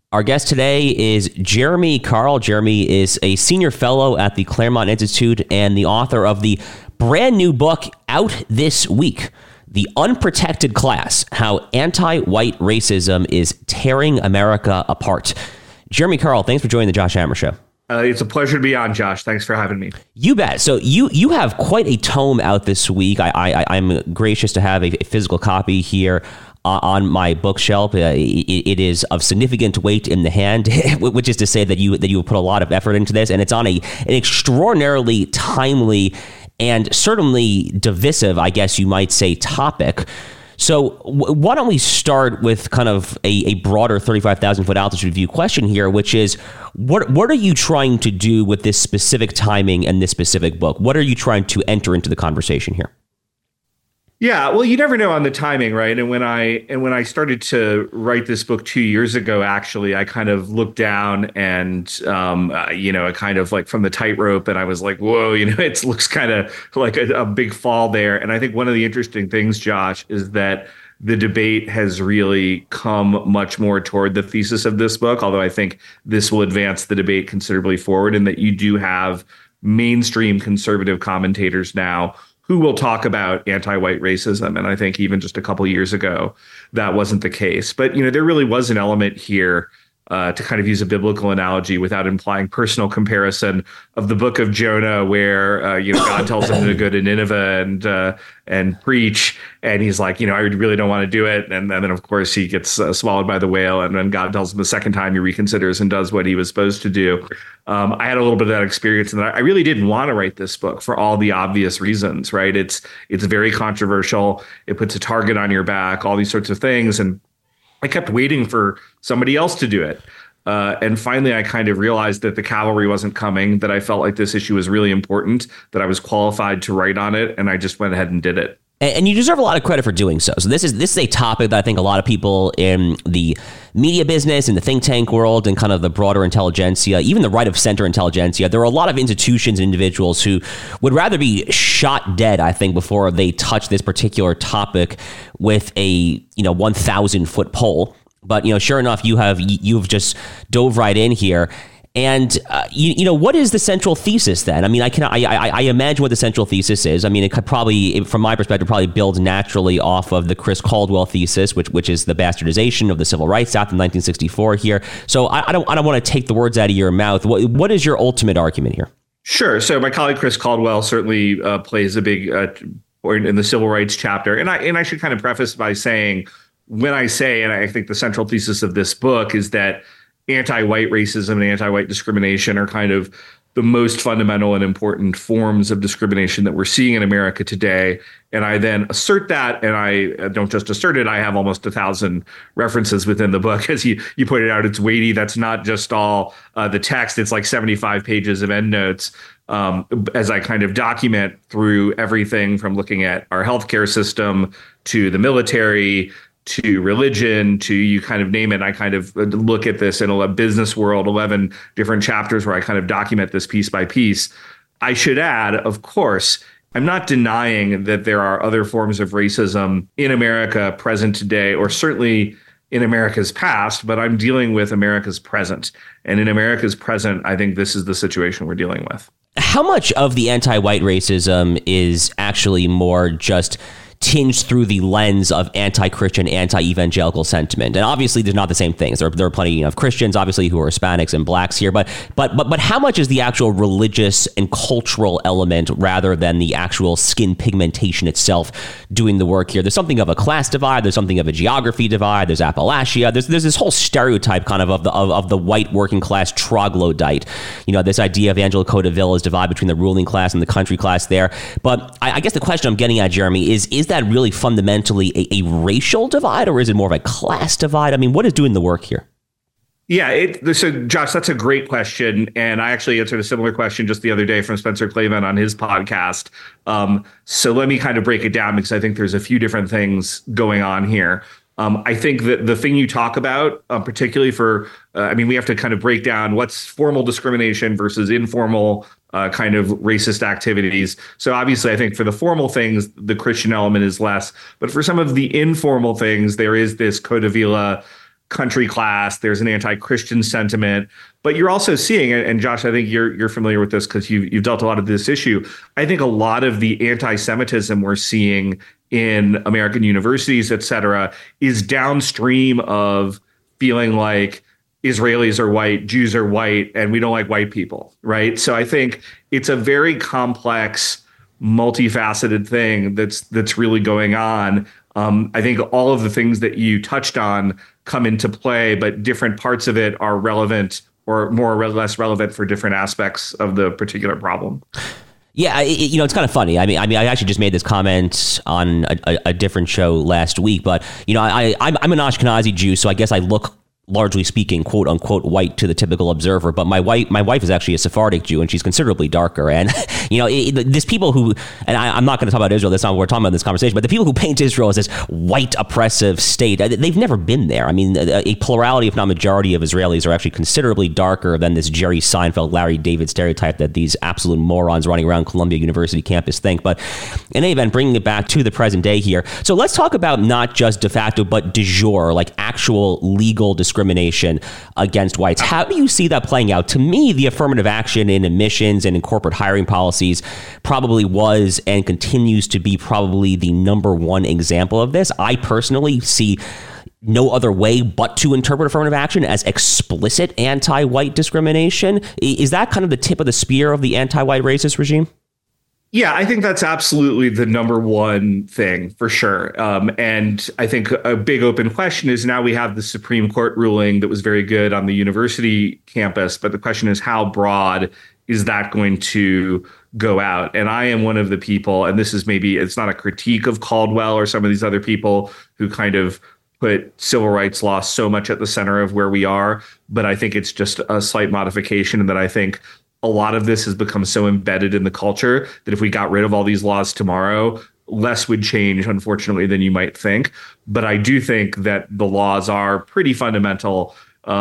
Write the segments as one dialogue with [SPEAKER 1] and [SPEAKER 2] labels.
[SPEAKER 1] Our guest today is Jeremy Carl. Jeremy is a senior fellow at the Claremont Institute and the author of the brand new book out this week, The Unprotected Class: How Anti-White Racism is Tearing America Apart. Jeremy Carl, thanks for joining the Josh Hammer Show.
[SPEAKER 2] It's a pleasure to be on, Josh. Thanks for having me.
[SPEAKER 1] You bet. So you have quite a tome out this week. I'm gracious to have a physical copy here on my bookshelf. It is of significant weight in the hand, which is to say that you put a lot of effort into this, and it's on an extraordinarily timely and certainly divisive, I guess you might say, topic. So why don't we start with kind of a broader 35,000 foot altitude view question here, which is what are you trying to do with this specific timing and this specific book? What are you trying to enter into the conversation here?
[SPEAKER 2] Yeah, well, you never know on the timing, right? And when I started to write this book 2 years ago, actually, I kind of looked down and, I kind of like from the tightrope, and I was like, whoa, it looks kind of like a big fall there. And I think one of the interesting things, Josh, is that the debate has really come much more toward the thesis of this book, although I think this will advance the debate considerably forward, in that you do have mainstream conservative commentators now who will talk about anti-white racism. And I think even just a couple of years ago, that wasn't the case. But, there really was an element here, to kind of use a biblical analogy without implying personal comparison, of the book of Jonah, where, God tells him to go to Nineveh and preach. And he's like, I really don't want to do it. And then, of course, he gets swallowed by the whale. And then God tells him the second time, he reconsiders and does what he was supposed to do. I had a little bit of that experience, and I really didn't want to write this book for all the obvious reasons, right? It's very controversial. It puts a target on your back, all these sorts of things. And I kept waiting for somebody else to do it. And finally, I kind of realized that the cavalry wasn't coming, that I felt like this issue was really important, that I was qualified to write on it, and I just went ahead and did it.
[SPEAKER 1] And you deserve a lot of credit for doing so. So this is a topic that I think a lot of people in the media business, in the think tank world, and kind of the broader intelligentsia, even the right of center intelligentsia, there are a lot of institutions and individuals who would rather be shot dead, I think, before they touch this particular topic with a 1,000 foot pole. But sure enough, you've just dove right in here. And what is the central thesis then? I mean, I imagine what the central thesis is. I mean, it could probably, from my perspective, probably builds naturally off of the Chris Caldwell thesis, which is the bastardization of the Civil Rights Act in 1964 here. So I don't want to take the words out of your mouth. What is your ultimate argument here?
[SPEAKER 2] Sure. So my colleague Chris Caldwell certainly plays a big part in the civil rights chapter, and I should kind of preface by saying, when I say, and I think the central thesis of this book is that anti-white racism and anti-white discrimination are kind of the most fundamental and important forms of discrimination that we're seeing in America today. And I then assert that, and I don't just assert it, I have almost 1,000 references within the book. As you pointed out, it's weighty. That's not just all the text. It's like 75 pages of endnotes, as I kind of document through everything from looking at our healthcare system to the military to religion, to you kind of name it. I kind of look at this in a business world, 11 different chapters where I kind of document this piece by piece. I should add, of course, I'm not denying that there are other forms of racism in America present today, or certainly in America's past, but I'm dealing with America's present. And in America's present, I think this is the situation we're dealing with.
[SPEAKER 1] How much of the anti-white racism is actually more just tinged through the lens of anti-Christian, anti-evangelical sentiment? And obviously, there's not the same things. There are plenty of Christians, obviously, who are Hispanics and blacks here. But how much is the actual religious and cultural element rather than the actual skin pigmentation itself doing the work here? There's something of a class divide. There's something of a geography divide. There's Appalachia. There's this whole stereotype kind of the white working class troglodyte. This idea of Angela Coda Villa's divide between the ruling class and the country class there. But I guess the question I'm getting at, Jeremy, is that really fundamentally a racial divide, or is it more of a class divide? I mean, what is doing the work here?
[SPEAKER 2] Yeah, so Josh, that's a great question. And I actually answered a similar question just the other day from Spencer Clavin on his podcast. So let me kind of break it down, because I think there's a few different things going on here. I think that the thing you talk about, particularly we have to kind of break down what's formal discrimination versus informal kind of racist activities. So obviously, I think for the formal things, the Christian element is less. But for some of the informal things, there is this Coda Villa country class. There's an anti-Christian sentiment, but you're also seeing, and Josh, I think you're familiar with this because you've dealt a lot of this issue. I think a lot of the anti-Semitism we're seeing in American universities, et cetera, is downstream of feeling like Israelis are white, Jews are white, and we don't like white people, right? So I think it's a very complex, multifaceted thing that's really going on. I think all of the things that you touched on come into play, but different parts of it are relevant or more or less relevant for different aspects of the particular problem.
[SPEAKER 1] Yeah, it's kind of funny. I mean, I actually just made this comment on a different show last week, but I'm an Ashkenazi Jew, so I guess I look, largely speaking, quote unquote, white to the typical observer. But my wife is actually a Sephardic Jew, and she's considerably darker. And there's people who, and I'm not going to talk about Israel. That's not what we're talking about in this conversation. But the people who paint Israel as this white oppressive state, they've never been there. I mean, a plurality, if not majority, of Israelis are actually considerably darker than this Jerry Seinfeld, Larry David stereotype that these absolute morons running around Columbia University campus think. But in any event, bringing it back to the present day here. So let's talk about not just de facto, but de jure, like actual legal discrimination against whites. How do you see that playing out? To me, the affirmative action in admissions and in corporate hiring policies probably was and continues to be probably the number one example of this. I personally see no other way but to interpret affirmative action as explicit anti-white discrimination. Is that kind of the tip of the spear of the anti-white racist regime?
[SPEAKER 2] Yeah, I think that's absolutely the number one thing for sure. And I think a big open question is now we have the Supreme Court ruling that was very good on the university campus. But the question is, how broad is that going to go out? And I am one of the people, and this is maybe it's not a critique of Caldwell or some of these other people who kind of put civil rights law so much at the center of where we are. But I think it's just a slight modification that I think a lot of this has become so embedded in the culture that if we got rid of all these laws tomorrow, less would change, unfortunately, than you might think. But I do think that the laws are pretty fundamental,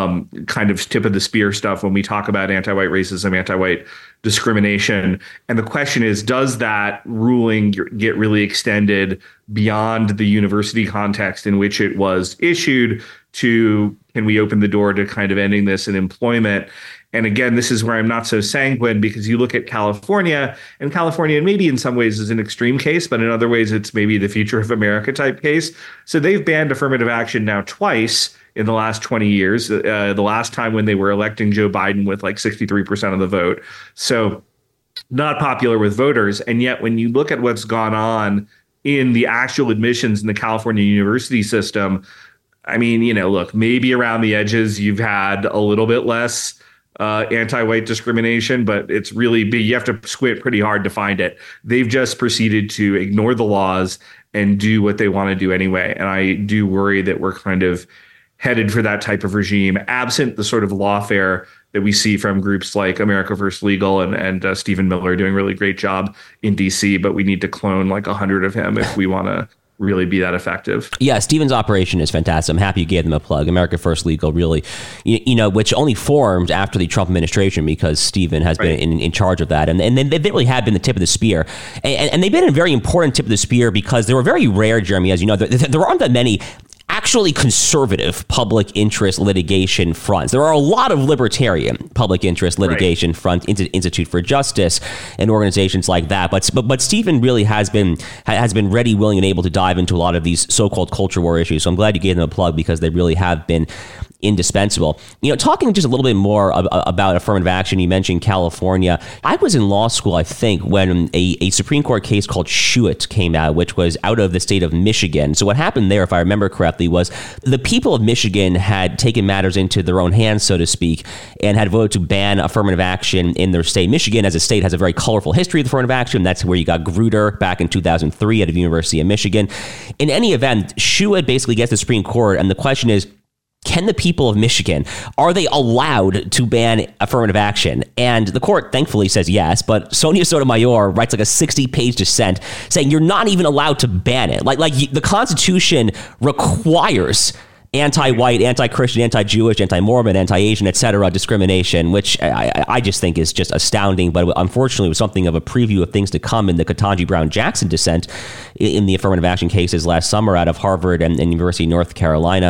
[SPEAKER 2] kind of tip of the spear stuff when we talk about anti-white racism, anti-white discrimination. And the question is, does that ruling get really extended beyond the university context in which it was issued to, can we open the door to kind of ending this in employment? And again, this is where I'm not so sanguine, because you look at California, and California maybe in some ways is an extreme case, but in other ways it's maybe the future of America type case. So they've banned affirmative action now twice in the last 20 years. The last time when they were electing Joe Biden with like 63% of the vote. So not popular with voters. And yet when you look at what's gone on in the actual admissions in the California university system, I mean, look, maybe around the edges you've had a little bit less anti-white discrimination, but it's really big. You have to squint pretty hard to find it. They've just proceeded to ignore the laws and do what they want to do anyway. And I do worry that we're kind of headed for that type of regime, absent the sort of lawfare that we see from groups like America First Legal and Stephen Miller doing a really great job in DC. But we need to clone like 100 of him if we want to really be that effective. Yeah,
[SPEAKER 1] Stephen's operation is fantastic. I'm happy you gave them a plug. America First Legal, really, which only formed after the Trump administration because Stephen has been in charge of that. And they really have been the tip of the spear. And they've been a very important tip of the spear because they were very rare, Jeremy, as you know. There aren't that many actually conservative public interest litigation fronts. There are a lot of libertarian public interest litigation front, Institute for Justice and organizations like that. But Stephen really has been ready, willing, and able to dive into a lot of these so-called culture war issues. So I'm glad you gave them a plug because they really have been indispensable. Talking just a little bit more about affirmative action, you mentioned California. I was in law school, I think, when a Supreme Court case called Schuett came out, which was out of the state of Michigan. So what happened there, if I remember correctly, was the people of Michigan had taken matters into their own hands, so to speak, and had voted to ban affirmative action in their state. Michigan, as a state, has a very colorful history of affirmative action. That's where you got Grutter back in 2003 at the University of Michigan. In any event, Schuett basically gets the Supreme Court, and the question is, can the people of Michigan, are they allowed to ban affirmative action? And the court thankfully says yes, but Sonia Sotomayor writes like a 60-page dissent saying you're not even allowed to ban it. Like the Constitution requires anti-white, anti-Christian, anti-Jewish, anti-Mormon, anti-Asian, etc. discrimination, which I just think is just astounding. But unfortunately, it was something of a preview of things to come in the Ketanji Brown Jackson dissent in the affirmative action cases last summer out of Harvard and University of North Carolina.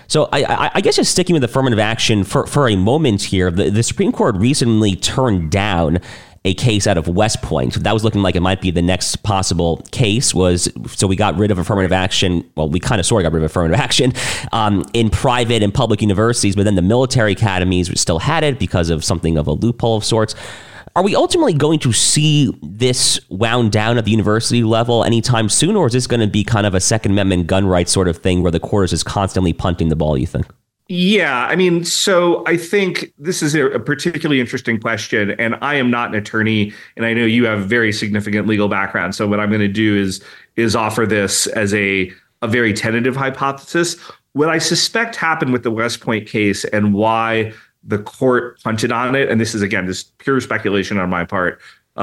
[SPEAKER 1] So I guess just sticking with affirmative action for a moment here, the Supreme Court recently turned down a case out of West Point. That was looking like it might be the next possible case. So we got rid of affirmative action. Well, we kind of sort of got rid of affirmative action in private and public universities, but then the military academies still had it because of something of a loophole of sorts. Are we ultimately going to see this wound down at the university level anytime soon, or is this going to be kind of a Second Amendment gun rights sort of thing where the court is just constantly punting the ball, you think?
[SPEAKER 2] Yeah, I mean, so I think this is a particularly interesting question, and I am not an attorney, and I know you have a very significant legal background. So what I'm going to do is offer this as a very tentative hypothesis. What I suspect happened with the West Point case and why the court punted on it, and this is, again, just pure speculation on my part.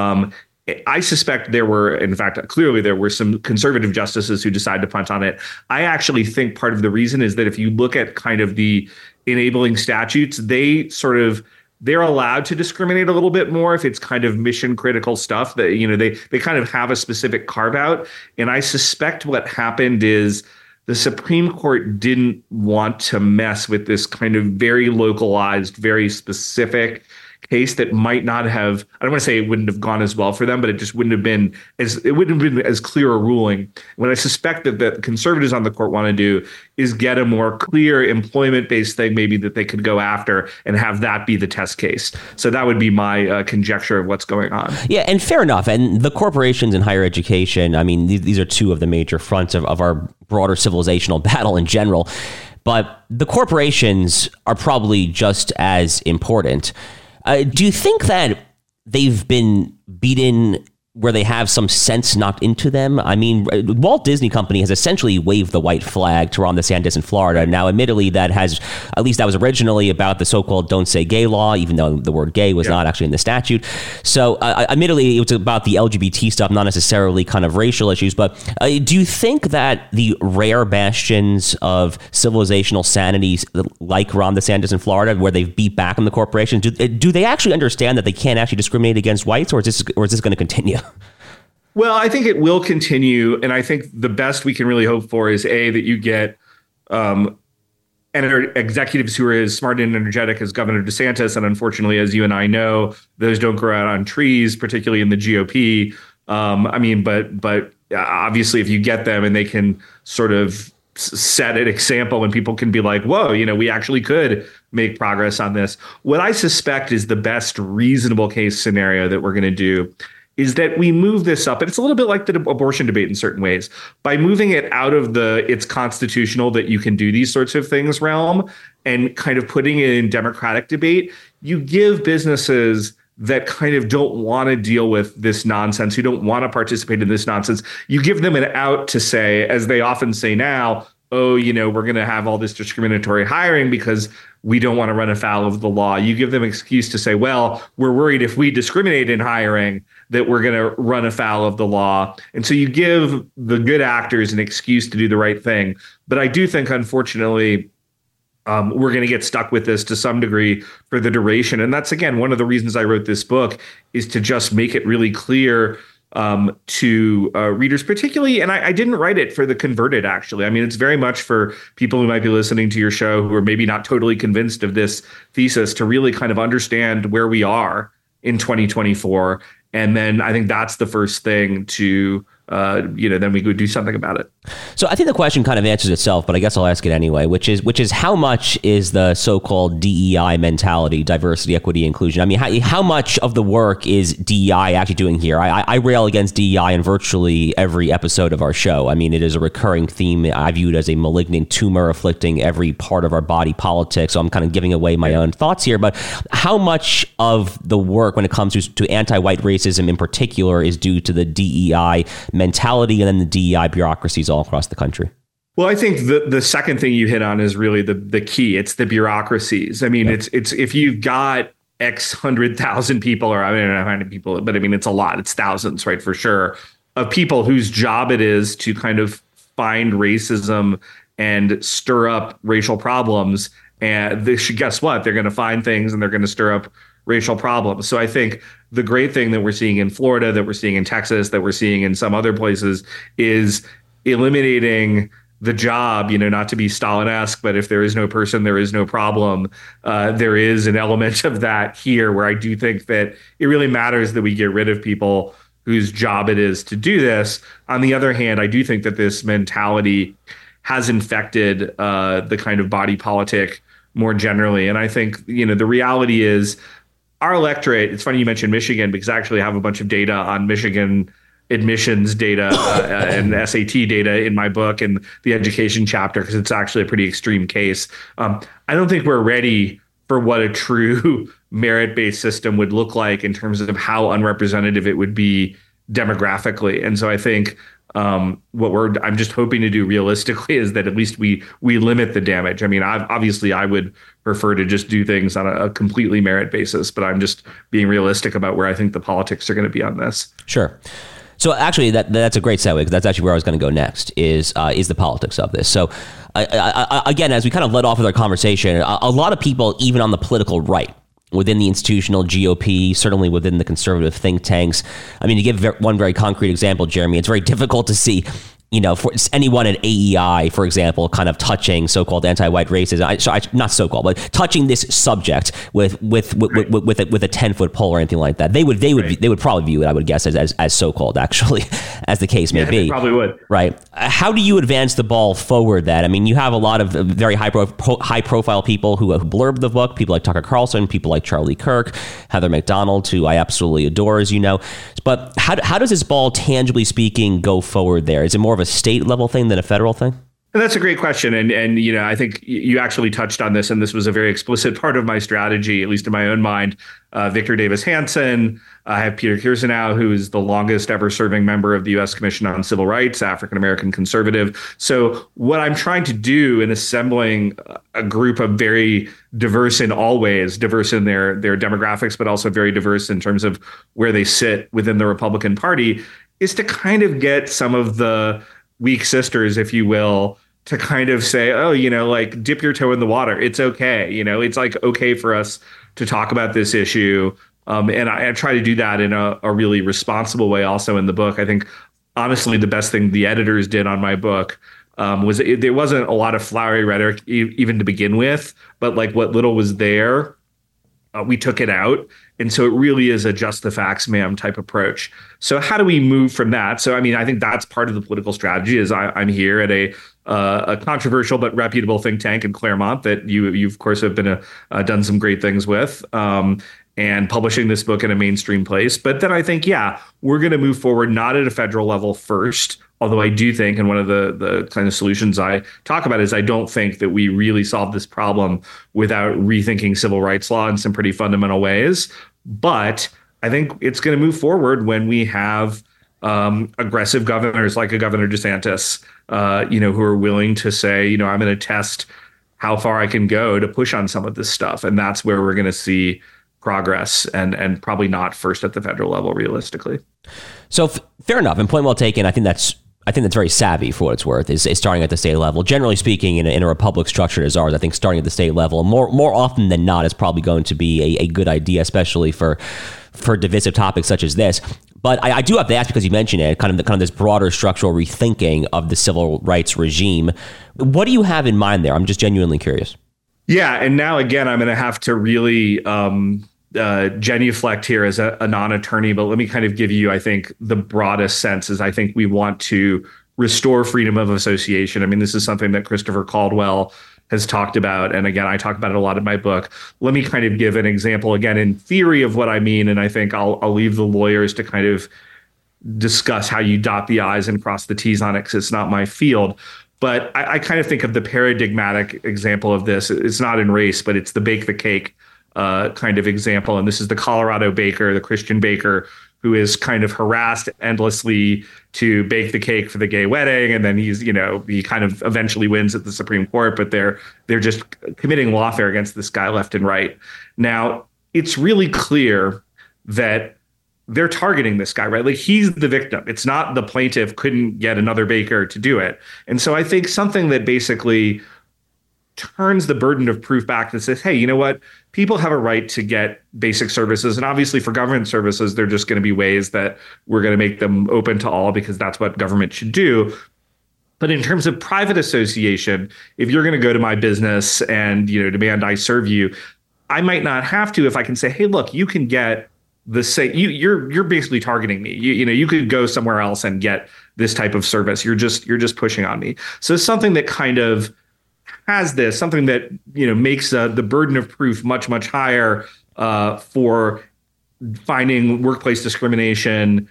[SPEAKER 2] I suspect there were, in fact, clearly there were some conservative justices who decided to punt on it. I actually think part of the reason is that if you look at kind of the enabling statutes, they're allowed to discriminate a little bit more if it's kind of mission critical stuff that, they kind of have a specific carve out. And I suspect what happened is the Supreme Court didn't want to mess with this kind of very localized, very specific case that might not have, I don't want to say it wouldn't have gone as well for them, but it wouldn't have been as clear a ruling. What I suspect that the conservatives on the court want to do is get a more clear employment-based thing maybe that they could go after and have that be the test case. So that would be my conjecture of what's going on.
[SPEAKER 1] Yeah, and fair enough. And the corporations in higher education, I mean, these are two of the major fronts of our broader civilizational battle in general. But the corporations are probably just as important. Do you think that they've been beaten where they have some sense knocked into them? I mean, Walt Disney Company has essentially waved the white flag to Ron DeSantis in Florida. Now, admittedly, that was originally about the so-called Don't Say Gay law, even though the word gay was not actually in the statute. So admittedly, it was about the LGBT stuff, not necessarily kind of racial issues. But do you think that the rare bastions of civilizational sanity, like Ron DeSantis in Florida, where they've beat back on the corporations, do they actually understand that they can't actually discriminate against whites, or is this going to continue?
[SPEAKER 2] Well, I think it will continue. And I think the best we can really hope for is, A, that you get executives who are as smart and energetic as Governor DeSantis. And unfortunately, as you and I know, those don't grow out on trees, particularly in the GOP. But obviously, if you get them and they can sort of set an example and people can be like, whoa, we actually could make progress on this. What I suspect is the best reasonable case scenario that we're going to do is that we move this up. And it's a little bit like the abortion debate in certain ways. By moving it out of it's constitutional that you can do these sorts of things realm and kind of putting it in democratic debate, you give businesses that kind of don't want to deal with this nonsense, who don't want to participate in this nonsense, you give them an out to say, as they often say now, oh, we're going to have all this discriminatory hiring because we don't want to run afoul of the law. You give them an excuse to say, well, we're worried if we discriminate in hiring that we're going to run afoul of the law. And so you give the good actors an excuse to do the right thing. But I do think, unfortunately, we're going to get stuck with this to some degree for the duration. And that's, again, one of the reasons I wrote this book, is to just make it really clear to readers, particularly, and I didn't write it for the converted, actually. I mean, it's very much for people who might be listening to your show who are maybe not totally convinced of this thesis, to really kind of understand where we are in 2024. And then I think that's the first thing to then we could do something about it.
[SPEAKER 1] So I think the question kind of answers itself, but I guess I'll ask it anyway, which is how much is the so-called DEI mentality, diversity, equity, inclusion? I mean, how much of the work is DEI actually doing here? I rail against DEI in virtually every episode of our show. I mean, it is a recurring theme. I view it as a malignant tumor afflicting every part of our body politic. So I'm kind of giving away my own thoughts here. But how much of the work when it comes to anti-white racism in particular is due to the DEI mentality and then the DEI bureaucracies all across the country?
[SPEAKER 2] Well, I think the second thing you hit on is really the key. It's the bureaucracies. I mean, it's if you've got X 100,000 people, or I don't know how many people, but I mean, it's a lot. It's thousands, right? For sure, of people whose job it is to kind of find racism and stir up racial problems. And guess what? They're going to find things and they're going to stir up racial problems. So I think the great thing that we're seeing in Florida, that we're seeing in Texas, that we're seeing in some other places is eliminating the job, not to be Stalin-esque, but if there is no person, there is no problem. There is an element of that here where I do think that it really matters that we get rid of people whose job it is to do this. On the other hand, I do think that this mentality has infected the kind of body politic more generally. And I think, the reality is our electorate, it's funny you mentioned Michigan, because I actually have a bunch of data on Michigan admissions data and SAT data in my book and the education chapter, because it's actually a pretty extreme case. I don't think we're ready for what a true merit-based system would look like in terms of how unrepresentative it would be demographically. And so I think I'm just hoping to do realistically is that at least we limit the damage. I mean, obviously I would prefer to just do things on a completely merit basis, but I'm just being realistic about where I think the politics are going to be on this.
[SPEAKER 1] Sure. So actually, that's a great segue, because that's actually where I was going to go next, is the politics of this. So again, as we kind of led off with our conversation, a lot of people, even on the political right, within the institutional GOP, certainly within the conservative think tanks. I mean, to give one very concrete example, Jeremy, it's very difficult to see, for anyone at AEI, for example, kind of touching so-called anti-white racism, not so-called, but touching this subject with a 10-foot pole or anything like that. They would probably view it, I would guess, as so-called, actually, as the case may be.
[SPEAKER 2] They probably would.
[SPEAKER 1] Right. How do you advance the ball forward then? I mean, you have a lot of very high-profile people who have blurbed the book, people like Tucker Carlson, people like Charlie Kirk, Heather McDonald, who I absolutely adore, as you know. But how does this ball, tangibly speaking, go forward there? Is it more of a state level thing than a federal thing?
[SPEAKER 2] And that's a great question. And I think you actually touched on this, and this was a very explicit part of my strategy, at least in my own mind. Victor Davis Hanson. I have Peter Kirsanow, who is the longest ever serving member of the U.S. Commission on Civil Rights, African-American conservative. So what I'm trying to do in assembling a group of very diverse in all ways, diverse in their demographics, but also very diverse in terms of where they sit within the Republican Party, is to kind of get some of the weak sisters, if you will, to kind of say, oh, like dip your toe in the water. It's okay. It's like okay for us to talk about this issue. And I try to do that in a really responsible way also in the book. I think, honestly, the best thing the editors did on my book was there wasn't a lot of flowery rhetoric even to begin with, but like what little was there, we took it out. And so it really is a just the facts, ma'am type approach. So how do we move from that? So, I mean, I think that's part of the political strategy is I'm here at a controversial but reputable think tank in Claremont that you of course have been done some great things with, and publishing this book in a mainstream place. But then I think, we're going to move forward not at a federal level first, although I do think, and one of the kind of solutions I talk about is I don't think that we really solve this problem without rethinking civil rights law in some pretty fundamental ways. But I think it's going to move forward when we have aggressive governors like a Governor DeSantis, who are willing to say, I'm going to test how far I can go to push on some of this stuff. And that's where we're going to see progress, and probably not first at the federal level, realistically.
[SPEAKER 1] So fair enough. And point well taken. I think that's very savvy for what it's worth, is starting at the state level. Generally speaking, in a republic structured as ours, I think starting at the state level more often than not is probably going to be a good idea, especially for divisive topics such as this. But I do have to ask, because you mentioned it, kind of this broader structural rethinking of the civil rights regime. What do you have in mind there? I'm just genuinely curious.
[SPEAKER 2] Yeah, and now again, I'm going to have to really genuflect here as a non-attorney, but let me kind of give you, I think, the broadest sense is I think we want to restore freedom of association. I mean, this is something that Christopher Caldwell has talked about. And again, I talk about it a lot in my book. Let me kind of give an example, again, in theory of what I mean. And I think I'll leave the lawyers to kind of discuss how you dot the I's and cross the T's on it, because it's not my field. But I kind of think of the paradigmatic example of this. It's not in race, but it's the bake the cake kind of example. And this is the Colorado baker, the Christian baker, who is kind of harassed endlessly to bake the cake for the gay wedding. And then he kind of eventually wins at the Supreme Court, but they're just committing lawfare against this guy left and right. Now, it's really clear that they're targeting this guy, right? Like, he's the victim. It's not the plaintiff couldn't get another baker to do it. And so I think something that basically turns the burden of proof back and says, hey, you know what? People have a right to get basic services. And obviously for government services, they're just going to be ways that we're going to make them open to all, because that's what government should do. But in terms of private association, if you're going to go to my business and, demand I serve you, I might not have to if I can say, hey, look, you can get the same. You're basically targeting me. You could go somewhere else and get this type of service. You're just pushing on me. So it's something that kind of has something that makes the burden of proof much, much higher for finding workplace discrimination,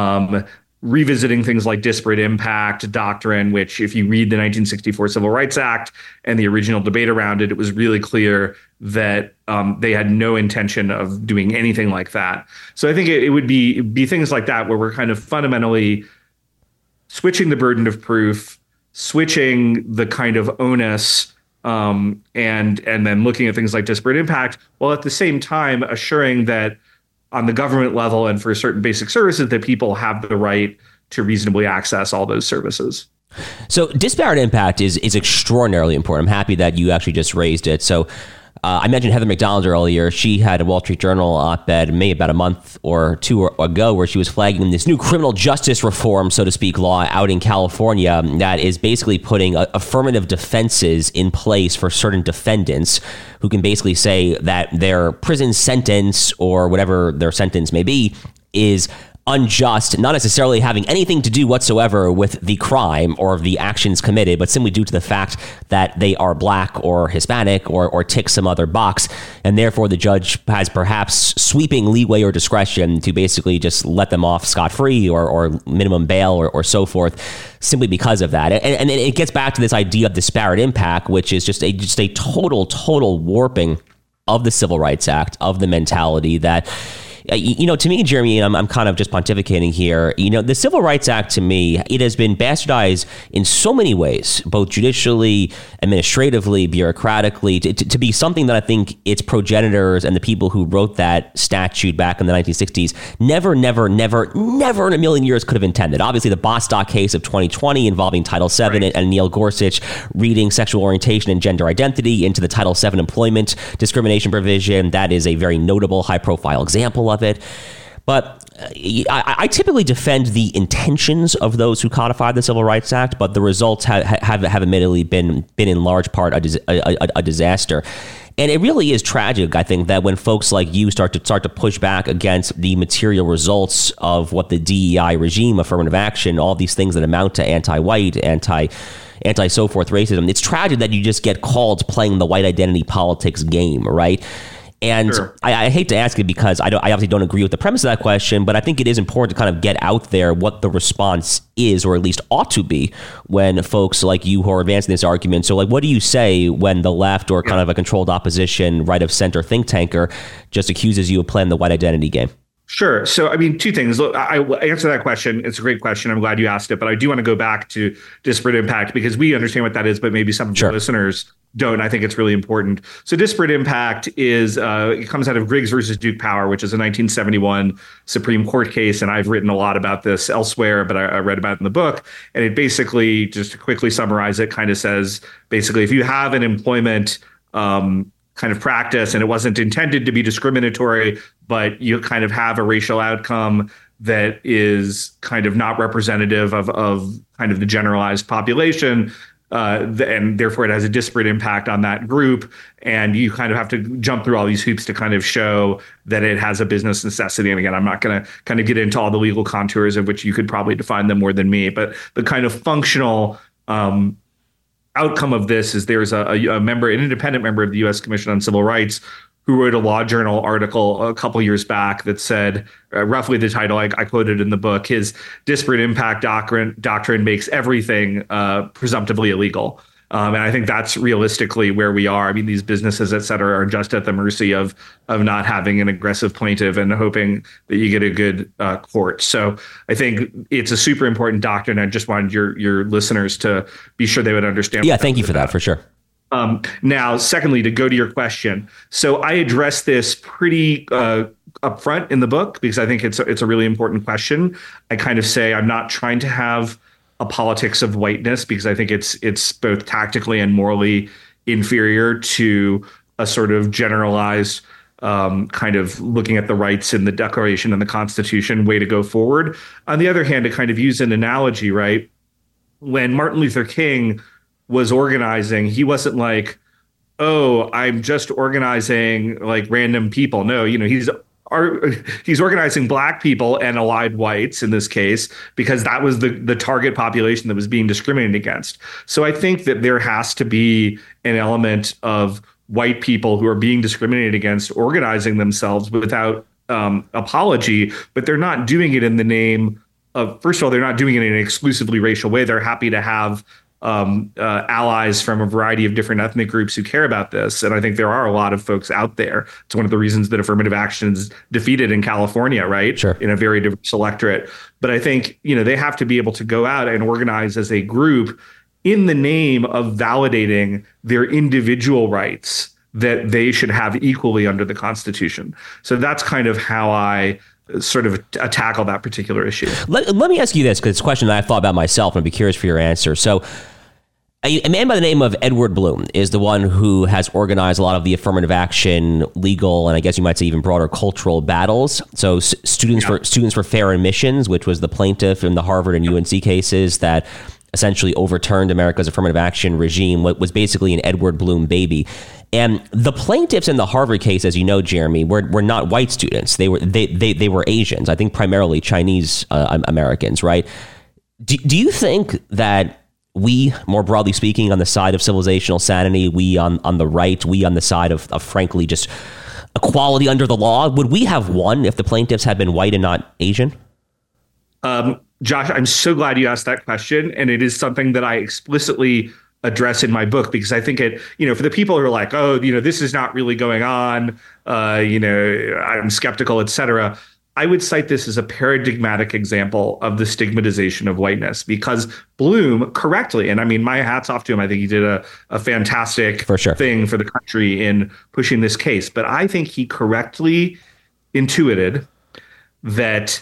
[SPEAKER 2] revisiting things like disparate impact doctrine, which if you read the 1964 Civil Rights Act and the original debate around it, it was really clear that they had no intention of doing anything like that. So I think it would be things like that where we're kind of fundamentally switching the burden of proof, switching the kind of onus, and then looking at things like disparate impact, while at the same time assuring that on the government level and for certain basic services that people have the right to reasonably access all those services.
[SPEAKER 1] So disparate impact is extraordinarily important. I'm happy that you actually just raised it. So I mentioned Heather McDonald earlier. She had a Wall Street Journal op-ed maybe about a month or two ago where she was flagging this new criminal justice reform, so to speak, law out in California that is basically putting affirmative defenses in place for certain defendants who can basically say that their prison sentence or whatever their sentence may be is unjust, not necessarily having anything to do whatsoever with the crime or the actions committed, but simply due to the fact that they are black or Hispanic or tick some other box. And therefore, the judge has perhaps sweeping leeway or discretion to basically just let them off scot-free or minimum bail or so forth, simply because of that. And it gets back to this idea of disparate impact, which is just a total warping of the Civil Rights Act, of the mentality that to me, Jeremy, and I'm kind of just pontificating here, the Civil Rights Act, to me, it has been bastardized in so many ways, both judicially, administratively, bureaucratically, to be something that I think its progenitors and the people who wrote that statute back in the 1960s never in a million years could have intended. Obviously, the Bostock case of 2020 involving Title VII right. and Neil Gorsuch reading sexual orientation and gender identity into the Title VII employment discrimination provision, that is a very notable, high-profile example of it. But I typically defend the intentions of those who codified the Civil Rights Act, but the results have admittedly been in large part a disaster. And it really is tragic, I think, that when folks like you start to push back against the material results of what the DEI regime, affirmative action, all these things that amount to anti-white, anti-so forth racism, it's tragic that you just get called playing the white identity politics game, right? And sure. I hate to ask it because I obviously don't agree with the premise of that question, but I think it is important to kind of get out there what the response is, or at least ought to be, when folks like you who are advancing this argument. So, like, what do you say when the left or kind of a controlled opposition, right of center think tanker just accuses you of playing the white identity game?
[SPEAKER 2] Sure. So, I mean, two things. Look, I will answer that question. It's a great question. I'm glad you asked it, but I do want to go back to disparate impact because we understand what that is, but maybe some of the listeners don't. I think it's really important. So disparate impact is, it comes out of Griggs versus Duke Power, which is a 1971 Supreme Court case. And I've written a lot about this elsewhere, but I read about it in the book. And it basically, just to quickly summarize it, kind of says, basically, if you have an employment kind of practice and it wasn't intended to be discriminatory, but you kind of have a racial outcome that is kind of not representative of kind of the generalized population, and therefore it has a disparate impact on that group. And you kind of have to jump through all these hoops to kind of show that it has a business necessity. And again, I'm not going to kind of get into all the legal contours of which you could probably define them more than me, but the kind of functional outcome of this is there's a member, an independent member of the U.S. Commission on Civil Rights, who wrote a law journal article a couple years back that said roughly the title I quoted in the book, his disparate impact doctrine makes everything presumptively illegal. And I think that's realistically where we are. I mean, these businesses, et cetera, are just at the mercy of not having an aggressive plaintiff and hoping that you get a good court. So I think it's a super important doctrine. I just wanted your listeners to be sure they would understand.
[SPEAKER 1] Yeah, thank you for that, for sure.
[SPEAKER 2] Now, secondly, to go to your question. So I address this pretty upfront in the book because I think it's a really important question. I kind of say I'm not trying to have a politics of whiteness because I think it's both tactically and morally inferior to a sort of generalized kind of looking at the rights in the Declaration and the Constitution way to go forward. On the other hand, to kind of use an analogy, right? when Martin Luther King was organizing, he wasn't like, oh, I'm just organizing like random people. No, he's organizing black people and allied whites in this case, because that was the target population that was being discriminated against. So I think that there has to be an element of white people who are being discriminated against organizing themselves without apology, but they're not doing it in the name of, first of all, they're not doing it in an exclusively racial way. They're happy to have allies from a variety of different ethnic groups who care about this. And I think there are a lot of folks out there. It's one of the reasons that affirmative action is defeated in California, right?
[SPEAKER 1] Sure.
[SPEAKER 2] In a very diverse electorate. But I think, they have to be able to go out and organize as a group in the name of validating their individual rights that they should have equally under the Constitution. So that's kind of how I sort of tackle that particular issue.
[SPEAKER 1] Let me ask you this, because it's a question that I've thought about myself, and I'd be curious for your answer. So a man by the name of Edward Blum is the one who has organized a lot of the affirmative action, legal, and I guess you might say even broader cultural battles. So Students for Fair Admissions, which was the plaintiff in the Harvard and UNC cases that essentially overturned America's affirmative action regime, was basically an Edward Blum baby. And the plaintiffs in the Harvard case, as you know, Jeremy, were not white students. They were Asians, I think primarily Chinese Americans, right? Do you think that we, more broadly speaking, on the side of civilizational sanity, we on the right, we on the side of frankly just equality under the law, would we have won if the plaintiffs had been white and not Asian?
[SPEAKER 2] Josh, I'm so glad you asked that question. And it is something that I explicitly address in my book, because I think it, for the people who are like, oh, this is not really going on, I'm skeptical, et cetera. I would cite this as a paradigmatic example of the stigmatization of whiteness, because Blum correctly, and I mean, my hat's off to him. I think he did a fantastic thing for the country in pushing this case. But I think he correctly intuited that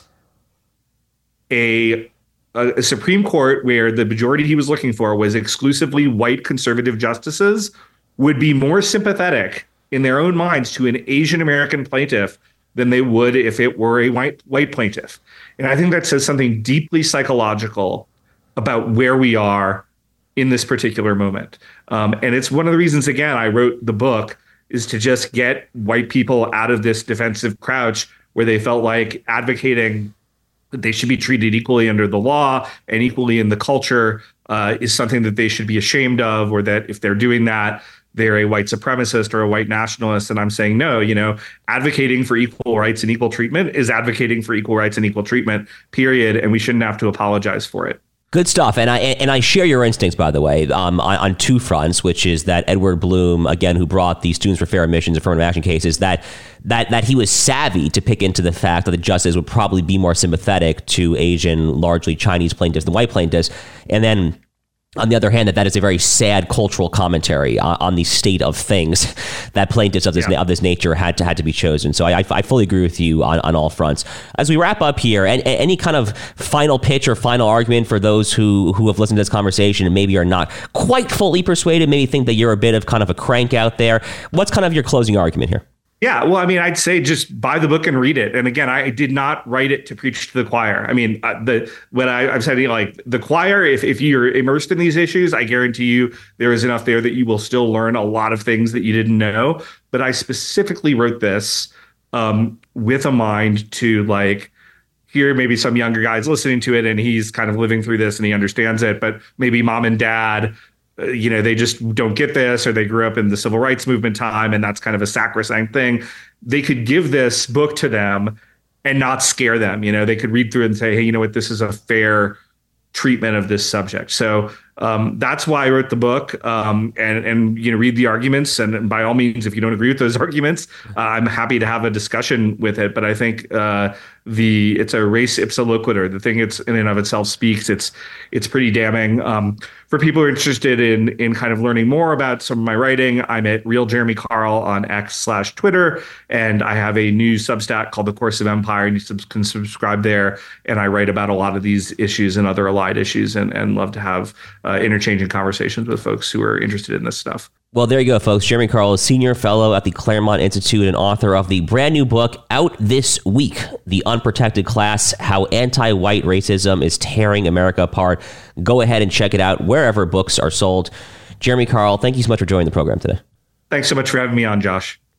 [SPEAKER 2] a Supreme Court where the majority he was looking for was exclusively white conservative justices would be more sympathetic in their own minds to an Asian American plaintiff than they would if it were a white plaintiff. And I think that says something deeply psychological about where we are in this particular moment. And it's one of the reasons, again, I wrote the book, is to just get white people out of this defensive crouch where they felt like advocating that they should be treated equally under the law and equally in the culture is something that they should be ashamed of, or that if they're doing that, they're a white supremacist or a white nationalist. And I'm saying, no, advocating for equal rights and equal treatment is advocating for equal rights and equal treatment, period. And we shouldn't have to apologize for it.
[SPEAKER 1] Good stuff. And I share your instincts, by the way, on two fronts, which is that Edward Blum, again, who brought the Students for Fair Admissions affirmative action cases, that he was savvy to pick into the fact that the justices would probably be more sympathetic to Asian, largely Chinese plaintiffs than white plaintiffs. And then on the other hand, that is a very sad cultural commentary on the state of things that plaintiffs of this nature had to be chosen. So I fully agree with you on all fronts. As we wrap up here, any kind of final pitch or final argument for those who have listened to this conversation and maybe are not quite fully persuaded, maybe think that you're a bit of kind of a crank out there? What's kind of your closing argument here?
[SPEAKER 2] Yeah, well, I mean, I'd say just buy the book and read it. And again, I did not write it to preach to the choir. I mean, I've said, like the choir, if you're immersed in these issues, I guarantee you there is enough there that you will still learn a lot of things that you didn't know. But I specifically wrote this with a mind to like, here, maybe some younger guys listening to it and he's kind of living through this and he understands it, but maybe mom and dad, they just don't get this, or they grew up in the civil rights movement time and that's kind of a sacrosanct thing. They could give this book to them and not scare them. They could read through it and say, hey, you know what, this is a fair treatment of this subject. So that's why I wrote the book, and read the arguments. And by all means, if you don't agree with those arguments, I'm happy to have a discussion with it. But I think it's a res ipsa loquitur. The thing it's in and of itself speaks. It's pretty damning. For people who are interested in kind of learning more about some of my writing, I'm at Real Jeremy Carl on X/Twitter, and I have a new Substack called The Course of Empire, and you can subscribe there. And I write about a lot of these issues and other allied issues, and love to have interchanging conversations with folks who are interested in this stuff.
[SPEAKER 1] Well, there you go, folks. Jeremy Carl is Senior Fellow at the Claremont Institute and author of the brand new book out this week, The Unprotected Class, How Anti-White Racism is Tearing America Apart. Go ahead and check it out wherever books are sold. Jeremy Carl, thank you so much for joining the program today.
[SPEAKER 2] Thanks so much for having me on, Josh.